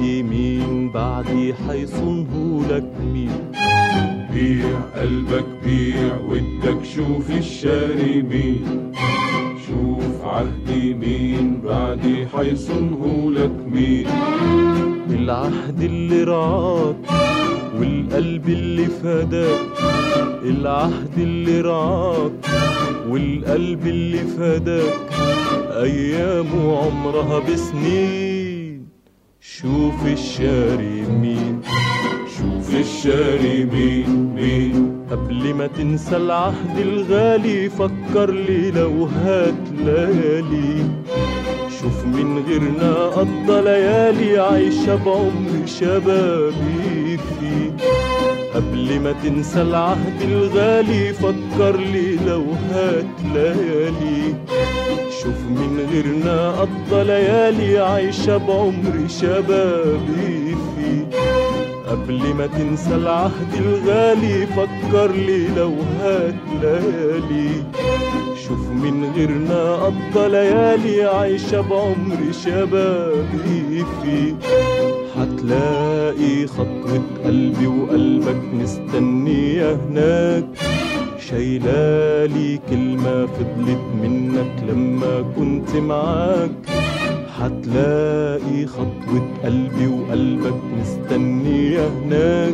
عهدي مين بعدي حيصنهولك مين؟ بيع قلبك بيع ودك شوف الشاري مين، شوف عهدي مين بعدي حيصنهولك مين. العهد اللي رعاك والقلب اللي فداك، العهد اللي رعاك والقلب اللي فداك، أيامه عمرها بسنين. شوف الشاري مين، شوف الشاري مين مين. قبل ما تنسى العهد الغالي فكر لي لو هات ليالي، شوف من غيرنا قضى ليالي عايشة بعمر شبابي فيه. قبل ما تنسى العهد الغالي فكر لي لو هات ليالي، شوف من غيرنا قضى ليالي عايشة بعمر شبابي فيه. قبل ما تنسى العهد الغالي فكر لي لو هات ليالي، شوف من غيرنا قضى ليالي عايشة بعمر شبابي فيه. هتلاقي خطوة قلبي وقلبك مستنية هناك، شايلالي كلمة فضلت منك لما كنت معاك. هتلاقي خطوة قلبي وقلبك مستنية هناك،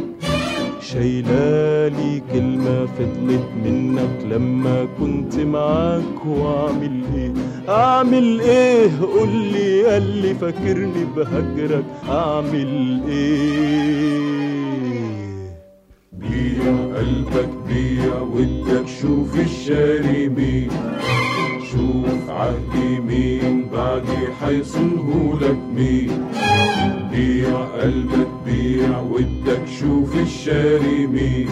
شايلالي كلمة فضلت منك لما كنت معاك. واعمل ايه اعمل ايه قولي ياللي فاكرني بهجرك، اعمل ايه؟ بيع قلبك بيع ودك شوف الشاري مين، شوف عهدي مين بعدي حيصنهولك مين. بيع قلبك بيع ودك شوف الشاري مين،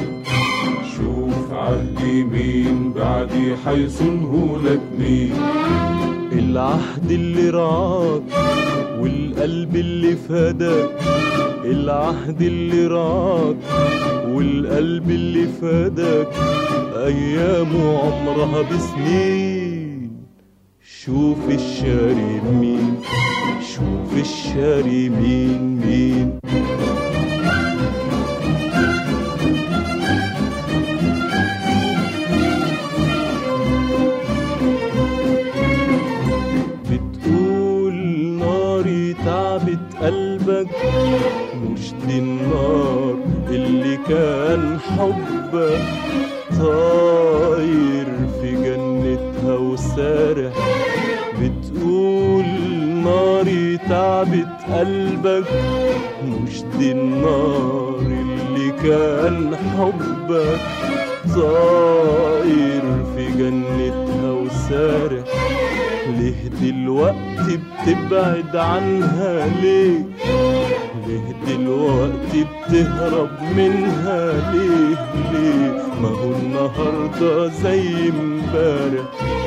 شوف عهدي مين بعدي حيصنهولك مين. العهد اللي رعاك والقلب اللي فداك، العهد اللي رعاك والقلب اللي فداك، أيامه عمرها بسنين. شوف الشاري مين، شوف الشاري مين مين. بتقول ناري تعبت قلبك، مش دي النار اللي كان حبك طاير في جنتها وسارح. بتقول ناري تعبت قلبك، مش دي النار اللي كان حبك طاير في جنتها وسارح. ليه دلوقتي بتبعد عنها ليه؟ ليه دلوقتي بتهرب منها ليه؟ ليه ما هو النهارده زي امبارح.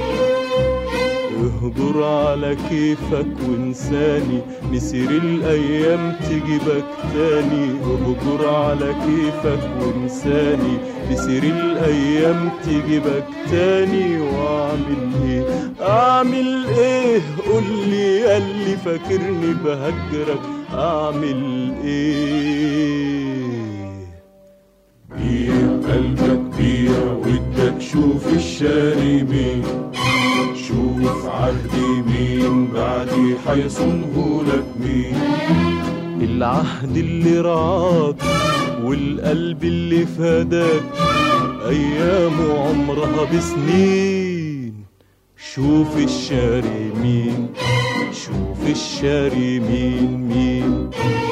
اهجر على كيفك وانساني، مسير الايام تجيبك تاني. اهجر على كيفك وانساني، مسير الايام تجيبك تاني. واعمل ايه اعمل ايه قولي ياللي فاكرني بهجرك، اعمل ايه؟ بيع قلبك بيع ودك شوف الشاري مين، شوف عهدي مين بعدي حيصنهولك مين. العهد اللي رعاك والقلب اللي فداك، أيامه عمرها بسنين. شوف الشاري مين، شوف الشاري مين مين.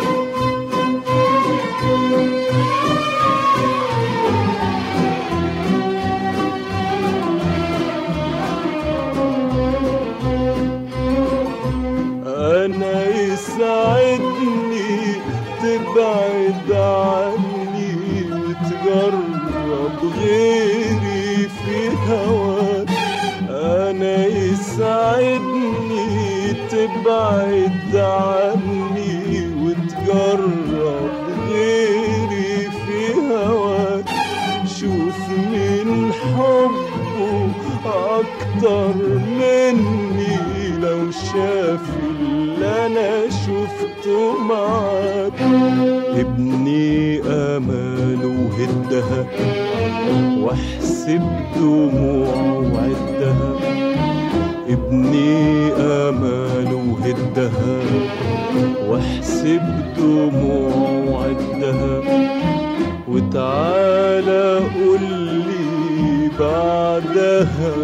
أنا يسعدني تبعد عني وتجرب غيري في هواك. أنا يسعدني تبعد عني وتجرب غيري في هواك. شوف مين حبه أكتر مني، لو شاف اللي أنا شفته معاك. معاك. ابني آماله وهدها واحسب دموعه وعدها. ابني آماله وهدها واحسب دموعه وعدها. وتعالى قولي بعدها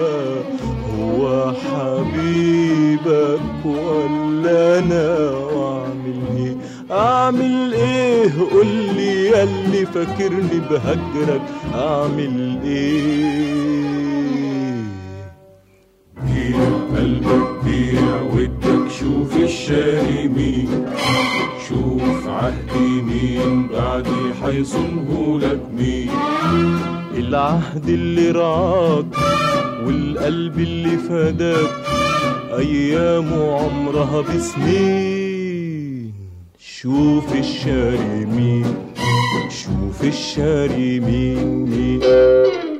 هو حبيبك ولا أنا؟ وأعمل إيه أعمل إيه قولي ياللي فاكرني بهجرك أعمل إيه؟ بيع قلبك بيع ودك شوف الشاري مين. شوف عهدي مين بعدي حيصنهولك مين. العهد اللي رعاك والقلب اللي فداك أيامه عمرها بسنين. شوف الشاري مين شوف الشاري مين.